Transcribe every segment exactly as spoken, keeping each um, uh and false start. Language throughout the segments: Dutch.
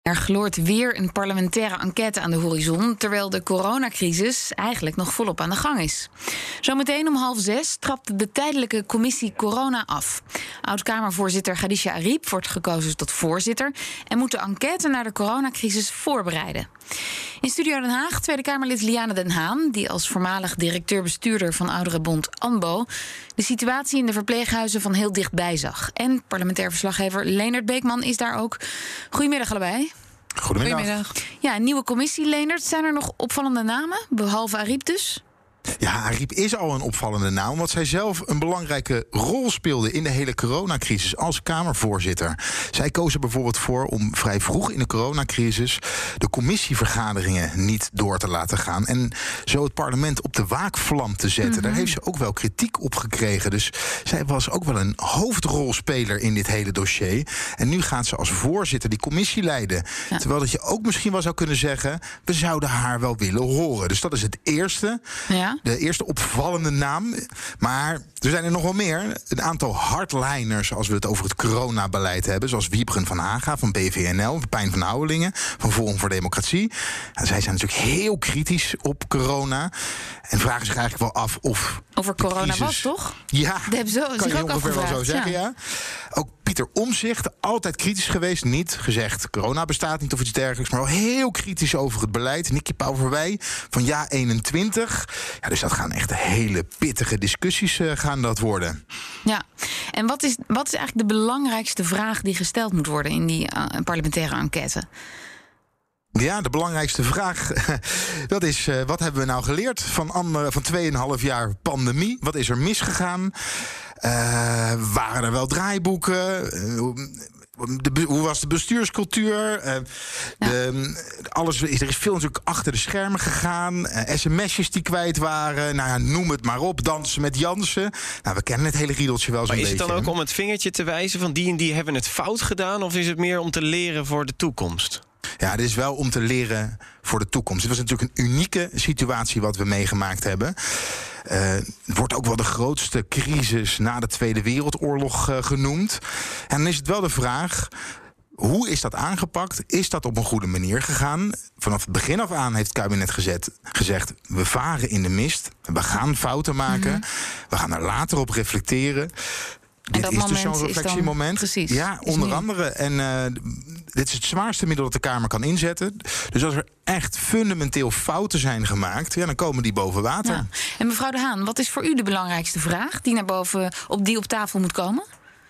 Er gloort weer een parlementaire enquête aan de horizon, terwijl de coronacrisis eigenlijk nog volop aan de gang is. Zometeen om half zes trapt de tijdelijke commissie corona af. Oud-Kamervoorzitter Khadija Arib wordt gekozen tot voorzitter en moet de enquête naar de coronacrisis voorbereiden. In Studio Den Haag Tweede Kamerlid Liane Den Haan, die als voormalig directeur-bestuurder van Ouderenbond ANBO de situatie in de verpleeghuizen van heel dichtbij zag. En parlementair verslaggever Leendert Beekman is daar ook. Goedemiddag allebei. Goedemiddag. Goedemiddag. Ja, een nieuwe commissie, Leendert. Zijn er nog opvallende namen, behalve Arib dus? Ja, Arib is al een opvallende naam, omdat zij zelf een belangrijke rol speelde in de hele coronacrisis als Kamervoorzitter. Zij koos er bijvoorbeeld voor om vrij vroeg in de coronacrisis de commissievergaderingen niet door te laten gaan en zo het parlement op de waakvlam te zetten. Mm-hmm. Daar heeft ze ook wel kritiek op gekregen. Dus zij was ook wel een hoofdrolspeler in dit hele dossier. En nu gaat ze als voorzitter die commissie leiden. Ja. Terwijl dat je ook misschien wel zou kunnen zeggen, we zouden haar wel willen horen. Dus dat is het eerste. Ja. De eerste opvallende naam. Maar er zijn er nog wel meer. Een aantal hardliners als we het over het coronabeleid hebben. Zoals Wiebren van Haga van B V N L. Pijn van Houwelingen van Forum voor Democratie. En zij zijn natuurlijk heel kritisch op corona. En vragen zich eigenlijk wel af of... Over corona crisis... was, toch? Ja, dat hebben ze kan zich je ook ongeveer wel zo zeggen, ja. ja. Ook Pieter Omtzigt, altijd kritisch geweest. Niet gezegd, corona bestaat niet of iets dergelijks. Maar wel heel kritisch over het beleid. Nicky Pauverwij van Ja eenentwintig. Ja, dus dat gaan echt hele pittige discussies uh, gaan dat worden. Ja, en wat is, wat is eigenlijk de belangrijkste vraag die gesteld moet worden in die uh, parlementaire enquête? Ja, de belangrijkste vraag, dat is, uh, wat hebben we nou geleerd van, ander, van tweeënhalf jaar pandemie? Wat is er misgegaan? Uh, waren er wel draaiboeken? Uh, De, hoe was de bestuurscultuur? Uh, ja. de, alles, er is veel natuurlijk achter de schermen gegaan. Uh, sms'jes die kwijt waren. Nou ja, noem het maar op. Dansen met Jansen. Nou, we kennen het hele riedeltje wel zo'n beetje. Maar is het dan ook om het vingertje te wijzen van die en die hebben het fout gedaan? Of is het meer om te leren voor de toekomst? Ja, dit is wel om te leren voor de toekomst. Dit was natuurlijk een unieke situatie wat we meegemaakt hebben. Uh, het wordt ook wel de grootste crisis na de Tweede Wereldoorlog uh, genoemd. En dan is het wel de vraag, hoe is dat aangepakt? Is dat op een goede manier gegaan? Vanaf het begin af aan heeft het kabinet gezet, gezegd, we varen in de mist. We gaan fouten maken. Mm-hmm. We gaan er later op reflecteren. En dit is dus zo'n reflectiemoment. Precies. Ja, onder nu. andere. En uh, dit is het zwaarste middel dat de Kamer kan inzetten. Dus als er echt fundamenteel fouten zijn gemaakt, ja, dan komen die boven water. Ja. En mevrouw De Haan, wat is voor u de belangrijkste vraag die naar boven op die op tafel moet komen?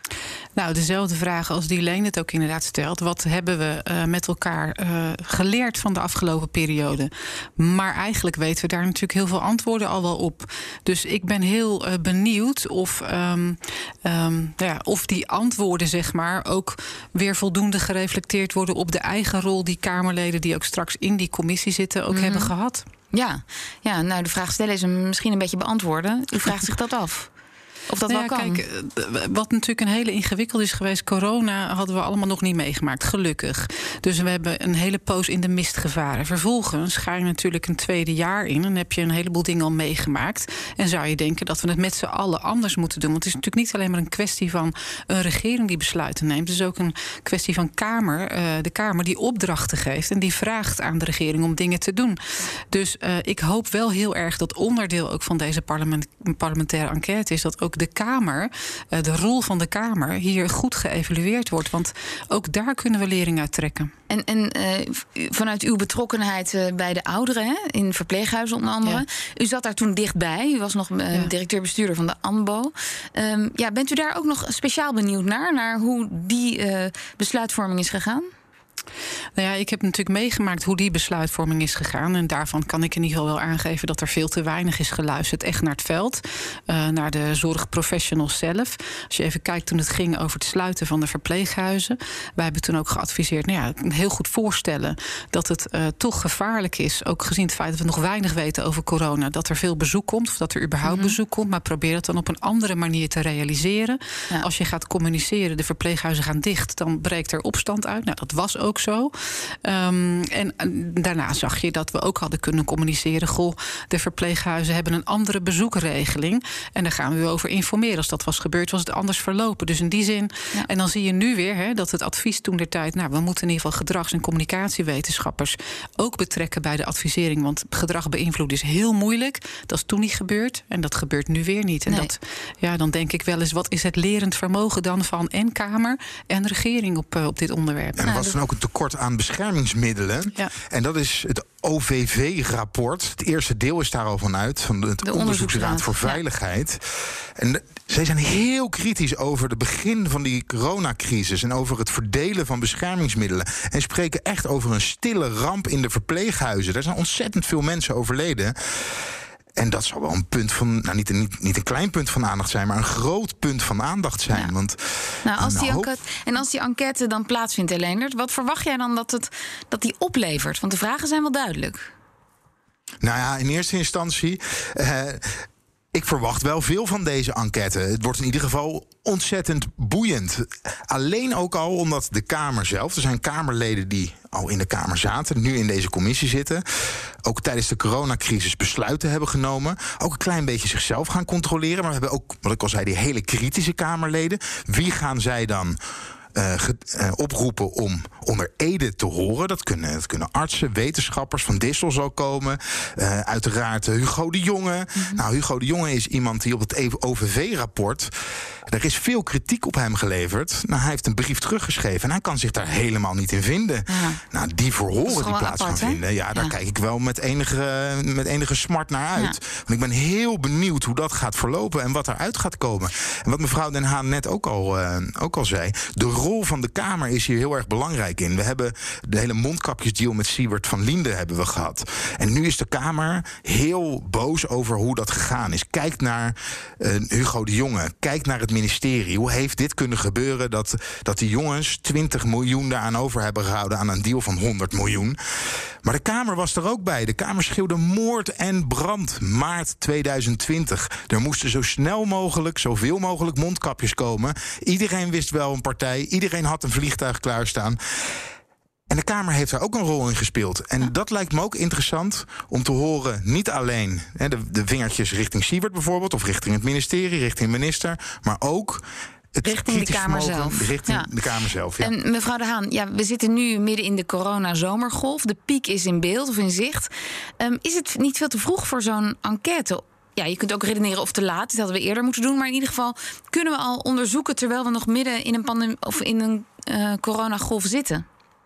Nou, dezelfde vraag als die Leen het ook inderdaad stelt. Wat hebben we uh, met elkaar uh, geleerd van de afgelopen periode? Maar eigenlijk weten we daar natuurlijk heel veel antwoorden al wel op. Dus ik ben heel uh, benieuwd of, um, um, ja, of die antwoorden, zeg maar, ook weer voldoende gereflecteerd worden op de eigen rol die Kamerleden die ook straks in die commissie zitten ook mm-hmm. hebben gehad. Ja. ja, nou de vraag stellen is hem misschien een beetje beantwoorden. U vraagt zich dat af. Of dat nou wel ja, kan. Kijk, wat natuurlijk een hele ingewikkelde is geweest, corona hadden we allemaal nog niet meegemaakt, gelukkig. Dus we hebben een hele poos in de mist gevaren. Vervolgens ga je natuurlijk een tweede jaar in en heb je een heleboel dingen al meegemaakt. En zou je denken dat we het met z'n allen anders moeten doen. Want het is natuurlijk niet alleen maar een kwestie van een regering die besluiten neemt. Het is ook een kwestie van Kamer, uh, de Kamer die opdrachten geeft en die vraagt aan de regering om dingen te doen. Dus uh, ik hoop wel heel erg dat onderdeel ook van deze parlement, parlementaire enquête is dat ook de Kamer, de rol van de Kamer, hier goed geëvalueerd wordt. Want ook daar kunnen we lering uit trekken. En, en uh, vanuit uw betrokkenheid uh, bij de ouderen, hè, in verpleeghuizen onder andere. Ja. U zat daar toen dichtbij. U was nog uh, ja. directeur-bestuurder van de ANBO. Um, ja, bent u daar ook nog speciaal benieuwd naar? Naar hoe die uh, besluitvorming is gegaan? Nou ja, ik heb natuurlijk meegemaakt hoe die besluitvorming is gegaan. En daarvan kan ik in ieder geval wel aangeven dat er veel te weinig is geluisterd. Echt naar het veld, uh, naar de zorgprofessionals zelf. Als je even kijkt toen het ging over het sluiten van de verpleeghuizen. Wij hebben toen ook geadviseerd, nou ja, heel goed voorstellen dat het uh, toch gevaarlijk is. Ook gezien het feit dat we nog weinig weten over corona. Dat er veel bezoek komt, of dat er überhaupt mm-hmm. bezoek komt. Maar probeer het dan op een andere manier te realiseren. Ja. Als je gaat communiceren, de verpleeghuizen gaan dicht, dan breekt er opstand uit. Nou, dat was ook zo. Um, en uh, daarna zag je dat we ook hadden kunnen communiceren. Goh, de verpleeghuizen hebben een andere bezoekregeling. En daar gaan we u over informeren. Als dat was gebeurd, was het anders verlopen. Dus in die zin. Ja. En dan zie je nu weer hè, dat het advies toen der tijd. Nou, we moeten in ieder geval gedrags- en communicatiewetenschappers ook betrekken bij de advisering. Want gedrag beïnvloeden is heel moeilijk. Dat is toen niet gebeurd. En dat gebeurt nu weer niet. En nee. dat, ja, dan denk ik wel eens, wat is het lerend vermogen dan van en Kamer en regering op, uh, op dit onderwerp? En er was dan ook een tekort aan beschermingsmiddelen. Ja. En dat is het O V V-rapport. Het eerste deel is daar al vanuit, van het de Onderzoeksraad voor Veiligheid. Ja. En de, zij zijn heel kritisch over het begin van die coronacrisis en over het verdelen van beschermingsmiddelen. En spreken echt over een stille ramp in de verpleeghuizen. Er zijn ontzettend veel mensen overleden. En dat zal wel een punt van, nou niet een, niet, niet een klein punt van aandacht zijn, maar een groot punt van aandacht zijn. Ja. Want, nou, als die hoop... enquête, en als die enquête dan plaatsvindt, Leendert, wat verwacht jij dan dat, het, dat die oplevert? Want de vragen zijn wel duidelijk. Nou ja, in eerste instantie. Uh, Ik verwacht wel veel van deze enquête. Het wordt in ieder geval ontzettend boeiend. Alleen ook al omdat de Kamer zelf, er zijn Kamerleden die al in de Kamer zaten, nu in deze commissie zitten, ook tijdens de coronacrisis besluiten hebben genomen, ook een klein beetje zichzelf gaan controleren. Maar we hebben ook, wat ik al zei, die hele kritische Kamerleden. Wie gaan zij dan Uh, ge, uh, oproepen om onder ede te horen? Dat kunnen, dat kunnen artsen, wetenschappers. Van Dissel zal komen. Uh, uiteraard uh, Hugo de Jonge. Mm-hmm. Nou, Hugo de Jonge is iemand die op het O V V-rapport... Er is veel kritiek op hem geleverd. Nou, hij heeft een brief teruggeschreven en hij kan zich daar helemaal niet in vinden. Ja. Nou, die verhoren die plaats apart, gaan he? vinden. Ja, daar ja. kijk ik wel met enige, met enige smart naar uit. Ja. Want ik ben heel benieuwd hoe dat gaat verlopen en wat eruit gaat komen. En wat mevrouw Den Haan net ook al, uh, ook al zei, de rol van de Kamer is hier heel erg belangrijk in. We hebben de hele mondkapjesdeal met Siewert van Linden hebben we gehad. En nu is de Kamer heel boos over hoe dat gegaan is. Kijk naar uh, Hugo de Jonge. Kijk naar het ministerie. Hoe heeft dit kunnen gebeuren dat, dat die jongens twintig miljoen daaraan over hebben gehouden aan een deal van honderd miljoen? Maar de Kamer was er ook bij. De Kamer schreeuwde moord en brand. Maart tweeduizend twintig. Er moesten zo snel mogelijk, zoveel mogelijk mondkapjes komen. Iedereen wist wel een partij. Iedereen had een vliegtuig klaarstaan. En de Kamer heeft daar ook een rol in gespeeld. En ja. dat lijkt me ook interessant om te horen. Niet alleen hè, de, de vingertjes richting Siewert bijvoorbeeld, of richting het ministerie, richting de minister, maar ook het richting de Kamer zelf. Richting ja. de Kamer zelf. Ja. En mevrouw De Haan, ja, we zitten nu midden in de corona-zomergolf. De piek is in beeld of in zicht. Um, is het niet veel te vroeg voor zo'n enquête? Ja, je kunt ook redeneren of te laat. Dat hadden we eerder moeten doen. Maar in ieder geval kunnen we al onderzoeken terwijl we nog midden in een pandemie of in een uh, coronagolf zitten.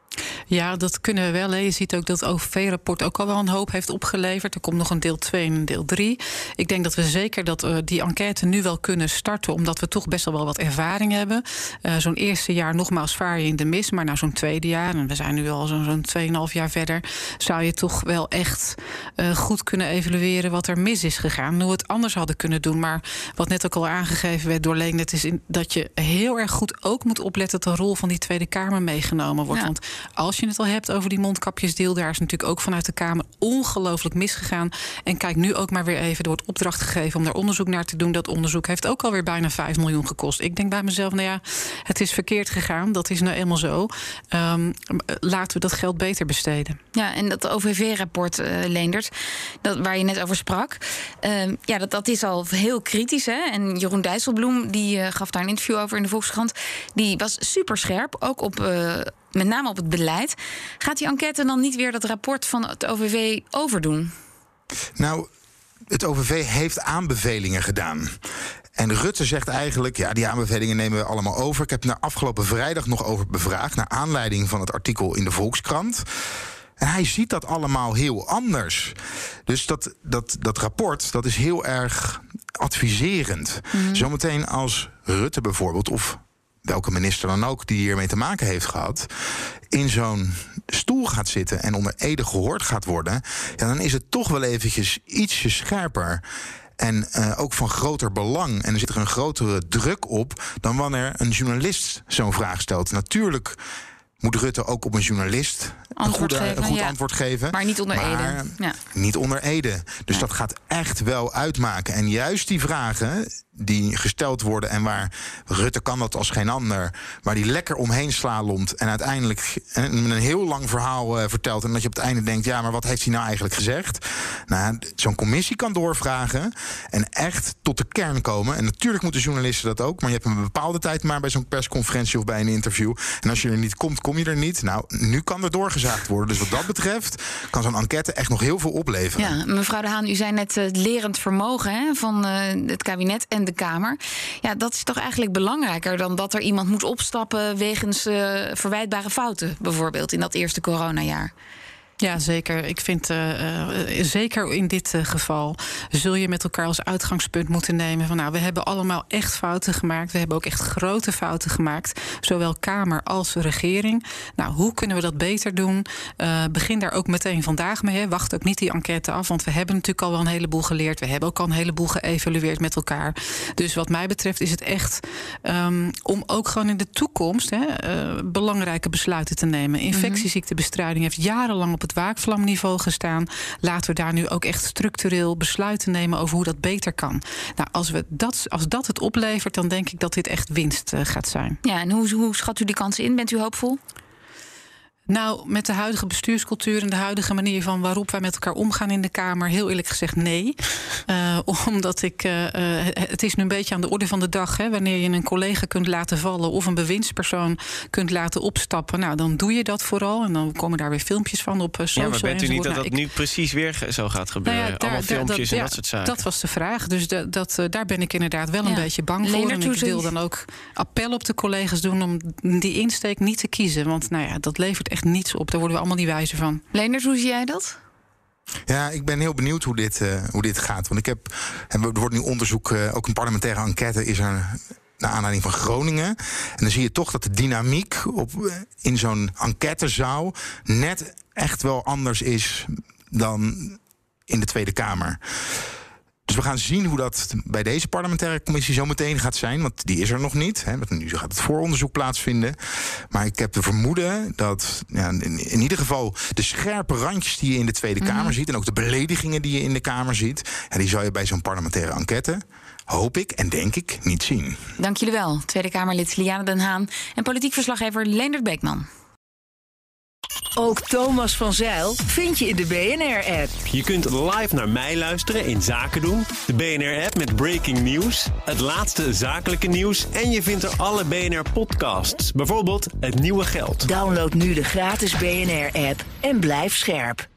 Ja, dat kunnen we wel. Hè. Je ziet ook dat het O V V-rapport ook al wel een hoop heeft opgeleverd. Er komt nog een deel twee en een deel drie. Ik denk dat we zeker dat uh, die enquête nu wel kunnen starten, omdat we toch best wel wel wat ervaring hebben. Uh, zo'n eerste jaar nogmaals vaar je in de mis, maar na zo'n tweede jaar, en we zijn nu al zo'n, zo'n tweeënhalf jaar verder, zou je toch wel echt uh, goed kunnen evalueren wat er mis is gegaan. Hoe we het anders hadden kunnen doen. Maar wat net ook al aangegeven werd door Leendert, is in, dat je heel erg goed ook moet opletten dat de rol van die Tweede Kamer meegenomen wordt. Ja. Want als je het al hebt over die mondkapjesdeal, daar is natuurlijk ook vanuit de Kamer ongelooflijk misgegaan. En kijk nu ook maar weer even, er wordt opdracht gegeven om daar onderzoek naar te doen. Dat onderzoek heeft ook alweer bijna vijf miljoen gekost. Ik denk bij mezelf, nou ja, het is verkeerd gegaan. Dat is nou eenmaal zo. Um, laten we dat geld beter besteden. Ja, en dat O V V-rapport, uh, Leendert, dat, waar je net over sprak, uh, ja, dat, dat is al heel kritisch. Hè? En Jeroen Dijsselbloem, die uh, gaf daar een interview over in de Volkskrant. Die was superscherp, ook op Uh, met name op het beleid. Gaat die enquête dan niet weer dat rapport van het O V V overdoen? Nou, het O V V heeft aanbevelingen gedaan. En Rutte zegt eigenlijk, ja, die aanbevelingen nemen we allemaal over. Ik heb daar afgelopen vrijdag nog over bevraagd, naar aanleiding van het artikel in de Volkskrant. En hij ziet dat allemaal heel anders. Dus dat, dat, dat rapport, dat is heel erg adviserend. Mm-hmm. Zometeen als Rutte bijvoorbeeld, of welke minister dan ook die hiermee te maken heeft gehad, in zo'n stoel gaat zitten en onder ede gehoord gaat worden, ja, dan is het toch wel eventjes ietsje scherper. En uh, ook van groter belang. En er zit er een grotere druk op dan wanneer een journalist zo'n vraag stelt. Natuurlijk moet Rutte ook op een journalist antwoord een, goede, geven, een goed ja. antwoord geven. Maar niet onder maar ede. Ja. Niet onder ede. Dus ja. dat gaat echt wel uitmaken. En juist die vragen, die gesteld worden en waar Rutte kan dat als geen ander, waar die lekker omheen slalomt en uiteindelijk een, een heel lang verhaal uh, vertelt en dat je op het einde denkt, ja, maar wat heeft hij nou eigenlijk gezegd? Nou, zo'n commissie kan doorvragen en echt tot de kern komen. En natuurlijk moeten journalisten dat ook, maar je hebt een bepaalde tijd maar bij zo'n persconferentie of bij een interview. En als je er niet komt, kom je er niet. Nou, nu kan er doorgezaagd worden. Dus wat dat betreft kan zo'n enquête echt nog heel veel opleveren. Ja, mevrouw De Haan, u zei net het lerend vermogen hè, van uh, het kabinet en de Kamer. Ja, dat is toch eigenlijk belangrijker dan dat er iemand moet opstappen wegens uh, verwijtbare fouten, bijvoorbeeld in dat eerste coronajaar. Ja, zeker. Ik vind uh, uh, zeker in dit uh, geval zul je met elkaar als uitgangspunt moeten nemen van nou, we hebben allemaal echt fouten gemaakt. We hebben ook echt grote fouten gemaakt. Zowel Kamer als regering. Nou, hoe kunnen we dat beter doen? Uh, begin daar ook meteen vandaag mee. Hè. Wacht ook niet die enquête af, want we hebben natuurlijk al wel een heleboel geleerd. We hebben ook al een heleboel geëvalueerd met elkaar. Dus wat mij betreft is het echt um, om ook gewoon in de toekomst hè, uh, belangrijke besluiten te nemen. Infectieziektebestrijding heeft jarenlang op het waakvlamniveau gestaan. Laten we daar nu ook echt structureel besluiten nemen over hoe dat beter kan. Nou, als, we dat, als dat het oplevert, dan denk ik dat dit echt winst uh, gaat zijn. Ja, en hoe, hoe schat u die kansen in? Bent u hoopvol? Nou, met de huidige bestuurscultuur en de huidige manier van waarop wij met elkaar omgaan in de Kamer, heel eerlijk gezegd nee. Uh, omdat ik, uh, uh, het is nu een beetje aan de orde van de dag, hè, wanneer je een collega kunt laten vallen of een bewindspersoon kunt laten opstappen. Nou, dan doe je dat vooral en dan komen daar weer filmpjes van op uh, social. Ja, maar bent u niet dat nou, dat ik, nu precies weer zo gaat gebeuren? Nou ja, daar, Allemaal filmpjes daar, dat, en ja, dat soort zaken. Dat was de vraag. Dus de, dat, uh, daar ben ik inderdaad wel een ja. beetje bang voor. En ik wil dan ook appel op de collega's doen om die insteek niet te kiezen. Want nou ja, dat levert echt niets op. Daar worden we allemaal niet wijzer van. Leendert, hoe zie jij dat? Ja, ik ben heel benieuwd hoe dit, uh, hoe dit gaat. Want ik heb, er wordt nu onderzoek, uh, ook een parlementaire enquête is er naar aanleiding van Groningen. En dan zie je toch dat de dynamiek op, in zo'n enquêtezaal net echt wel anders is dan in de Tweede Kamer. Dus we gaan zien hoe dat bij deze parlementaire commissie zo meteen gaat zijn. Want die is er nog niet. Hè, want nu gaat het vooronderzoek plaatsvinden. Maar ik heb de vermoeden dat ja, in, in ieder geval de scherpe randjes die je in de Tweede Kamer mm-hmm. ziet, en ook de beledigingen die je in de Kamer ziet, ja, die zou je bij zo'n parlementaire enquête, hoop ik en denk ik, niet zien. Dank jullie wel. Tweede Kamerlid Liane Den Haan en politiek verslaggever Leendert Beekman. Ook Thomas van Zijl vind je in de B N R-app. Je kunt live naar mij luisteren in Zaken doen. De B N R-app met breaking news, het laatste zakelijke nieuws en je vindt er alle B N R-podcasts. Bijvoorbeeld Het Nieuwe Geld. Download nu de gratis B N R-app en blijf scherp.